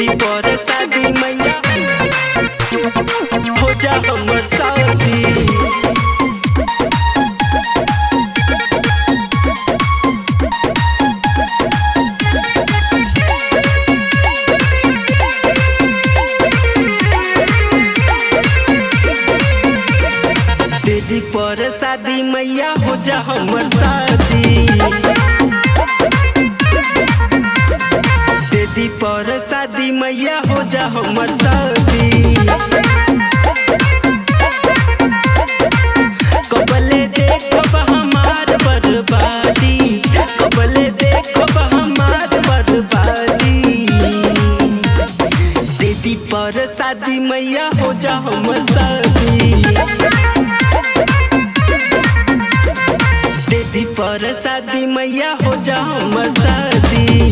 दीदी पर शादी मैया हो जा हमर शादी। दीदी पर शादी मैया हो जा हमर शादी। दीदी पर शादी मैया हो जा हमर शादी। कबले देखब हमार बर्बादी, कबले देखब हमार बर्बादी। दीदी पर शादी मैया हो जा हमर शादी। दीदी पर शादी मैया हो जा हमर शादी।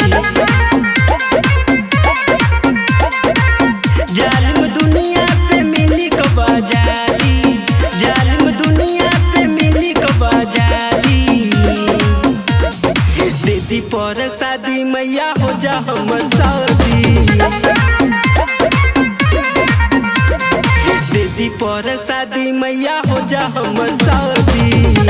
जालिम दुनिया से मिली कब आजादी, जालिम दुनिया से मिली कब आजादी। दीदी पर शादी मैया हो जा हमर शादी। दीदी पर शादी मैया हो जा हमर शादी।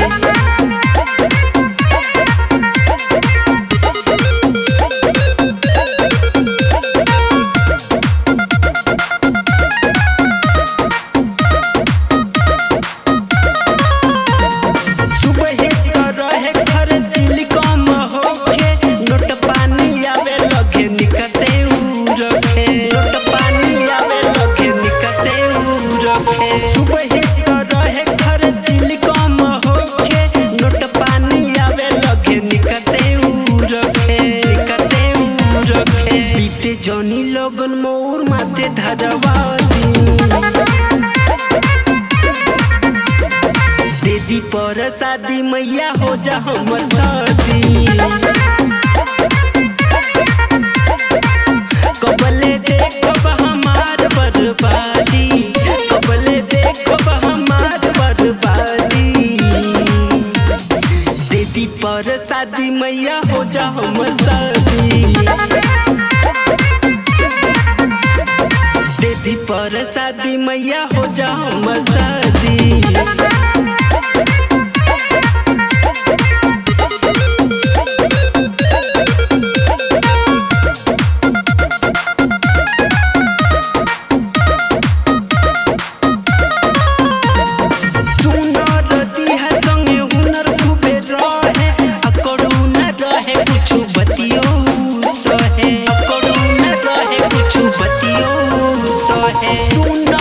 जौनी लोगन मोर माथे धरवाती। दीदी पर शादी मैया हो जा हमर शादी। कबले देखब हमार बर्बादी, कबले देखब हमार बर्बादी। दीदी पर शादी मैया हो जा हमर शादी। दीदी पर शादी मैया हो जा हमर शादी। Soon